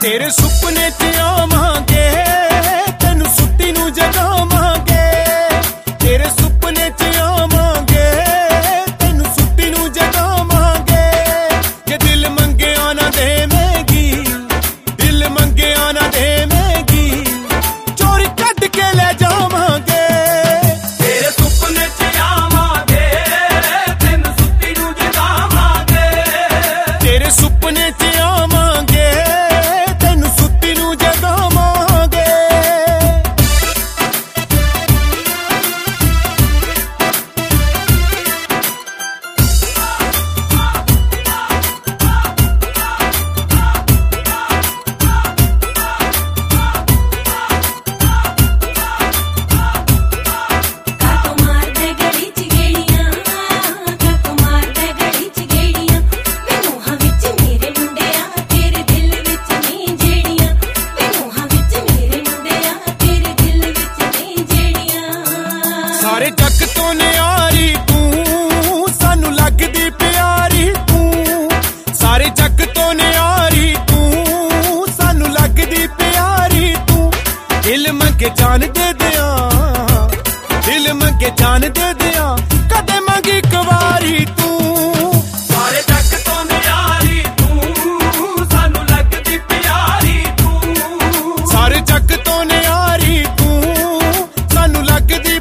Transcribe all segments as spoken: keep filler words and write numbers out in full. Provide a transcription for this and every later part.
तेरे सुपने च आवांगे तेनू सुत्ती नू जगावांगे तेरे सुपने च आवांगे तेनू सुत्ती नू जगावांगे जे दिल मंगे आना देवेगी दिल मंगे आना देवेगी चोरी कट के ले जावांगे तेरे सुपने च आवांगे तेनू सुत्ती नू जगावांगे तेरे सुपने च सारे जग तो न्यारी तू सानू लगदी प्यारी तू सारे जग तो न्यारी तू सानू लगदी प्यारी तू दिल मंगे जान दे दिया दिल मंगे जान दे दिया कदे मंगी कवारी तू सारे जग तो न्यारी तू सानू लगदी प्यारी तू सारे जग तो न्यारी तू सानू लगदी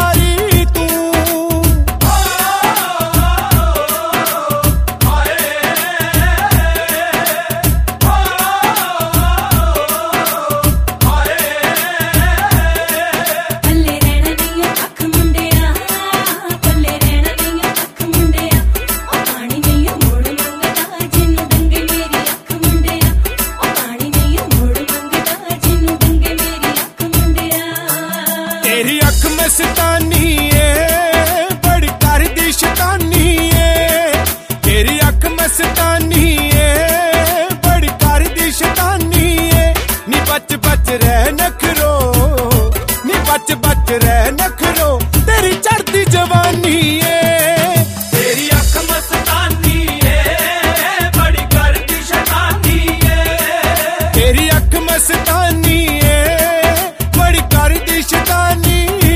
तेरी अख मस्तानी है बड़ी कर दी शैतानी है तेरी अख मस्तानी है बड़ी कर दी शैतानी है नी बच बच रह नखरो नी बच बच रह नखरो तेरी चढ़ती जवानी है तेरी अख मस्तानी है बड़ी कर दी शैतानी है तेरी अख मस्तानी है बड़ी कर दी शैतानी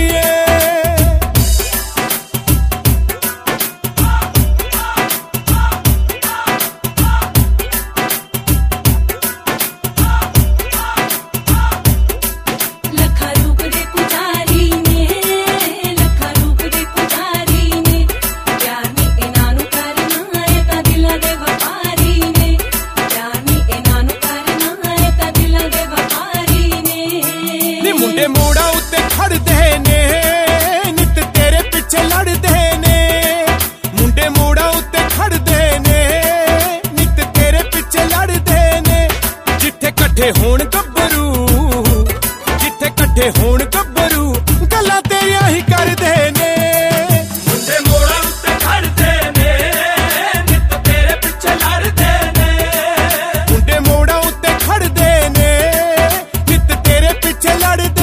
मुंडे मोड़ा उत्ते खड़दे ने नित तेरे पिछे लड़दे ने मुंडे मोड़ा उत्ते खड़दे ने नित तेरे पिछे लड़दे ने जिथे कट्ठे होण गब्बरू जिथे कट्ठे होण गब्बरू गल्लां तेरियां ही करदे ने मुंडे मोड़ा उत्ते खड़दे ने नित तेरे पिछे लड़दे ने मुंडे मोड़ा उत्ते खड़दे ने नित तेरे पिछे लड़दे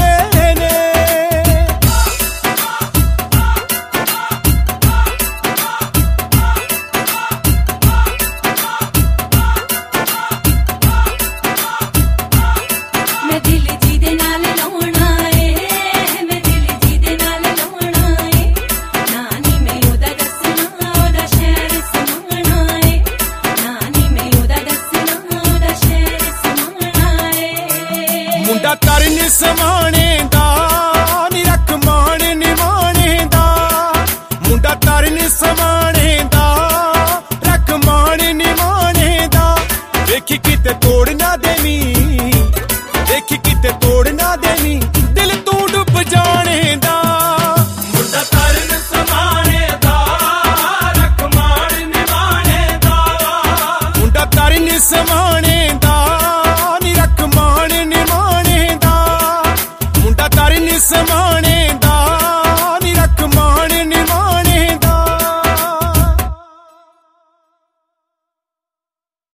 मुंडा तरन समाने दा नी रख मान निमाने दा मुंडा तरन समाने दा रख मान निमाने दा देखी किते तोड़ ना देनी देखी किते तोड़ ना देनी दिल तू डुब जाने दा मुंडा तरन समाने दा रख मान निमाने दा मुंडा तरन समाने दा नी रख मान निमाने दा मुंडा तरन समा